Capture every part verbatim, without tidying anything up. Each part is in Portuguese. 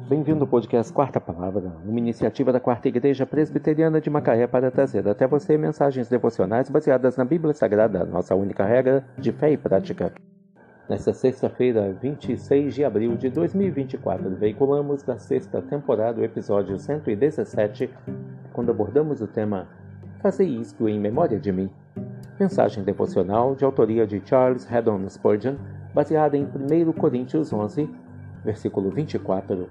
Bem-vindo ao podcast Quarta Palavra, uma iniciativa da Quarta Igreja Presbiteriana de Macaé para trazer até você mensagens devocionais baseadas na Bíblia Sagrada, nossa única regra de fé e prática. Nesta sexta-feira, vinte e seis de abril de dois mil e vinte e quatro, veiculamos da sexta temporada o episódio cento e dezessete, quando abordamos o tema Fazei isto em memória de mim. Mensagem devocional de autoria de Charles Haddon Spurgeon, baseada em primeira Coríntios onze, versículo vinte e quatro.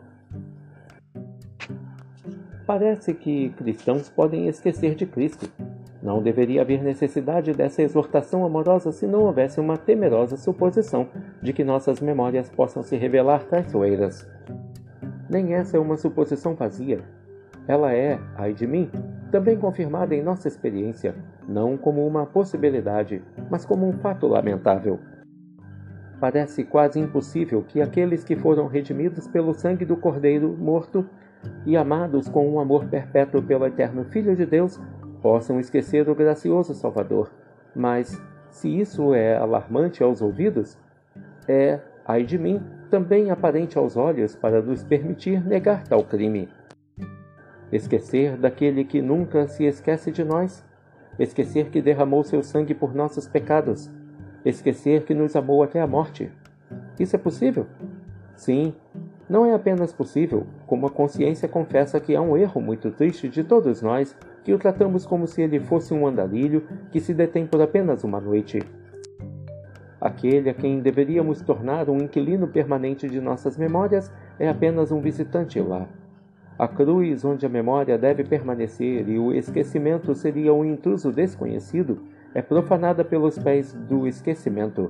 Parece que cristãos podem esquecer de Cristo. Não deveria haver necessidade dessa exortação amorosa se não houvesse uma temerosa suposição de que nossas memórias possam se revelar traiçoeiras. Nem essa é uma suposição vazia. Ela é, ai de mim, também confirmada em nossa experiência, não como uma possibilidade, mas como um fato lamentável. Parece quase impossível que aqueles que foram redimidos pelo sangue do Cordeiro morto e amados com um amor perpétuo pelo eterno Filho de Deus possam esquecer o gracioso Salvador. Mas, se isso é alarmante aos ouvidos, é, ai de mim, também aparente aos olhos para nos permitir negar tal crime. Esquecer daquele que nunca se esquece de nós, esquecer que derramou seu sangue por nossos pecados, esquecer que nos amou até a morte. Isso é possível? Sim, não é apenas possível, como a consciência confessa que há um erro muito triste de todos nós, que o tratamos como se ele fosse um andarilho que se detém por apenas uma noite. Aquele a quem deveríamos tornar um inquilino permanente de nossas memórias é apenas um visitante lá. A cruz onde a memória deve permanecer e o esquecimento seria um intruso desconhecido é profanada pelos pés do esquecimento.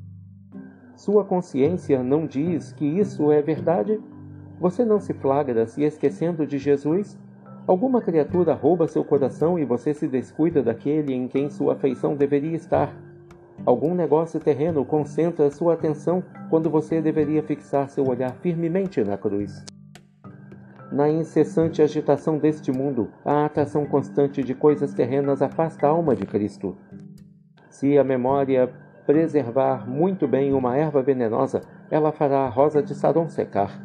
Sua consciência não diz que isso é verdade? Você não se flagra se esquecendo de Jesus? Alguma criatura rouba seu coração e você se descuida daquele em quem sua afeição deveria estar? Algum negócio terreno concentra sua atenção quando você deveria fixar seu olhar firmemente na cruz? Na incessante agitação deste mundo, a atração constante de coisas terrenas afasta a alma de Cristo. Se a memória preservar muito bem uma erva venenosa, ela fará a rosa de Saron secar.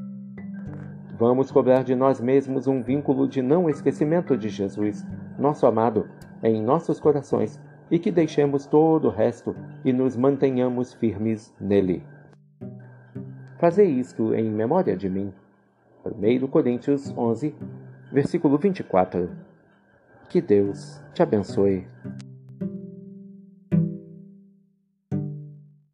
Vamos cobrar de nós mesmos um vínculo de não esquecimento de Jesus, nosso amado, em nossos corações, e que deixemos todo o resto e nos mantenhamos firmes nele. Fazei isto em memória de mim. primeira Coríntios onze, versículo vinte e quatro. Que Deus te abençoe.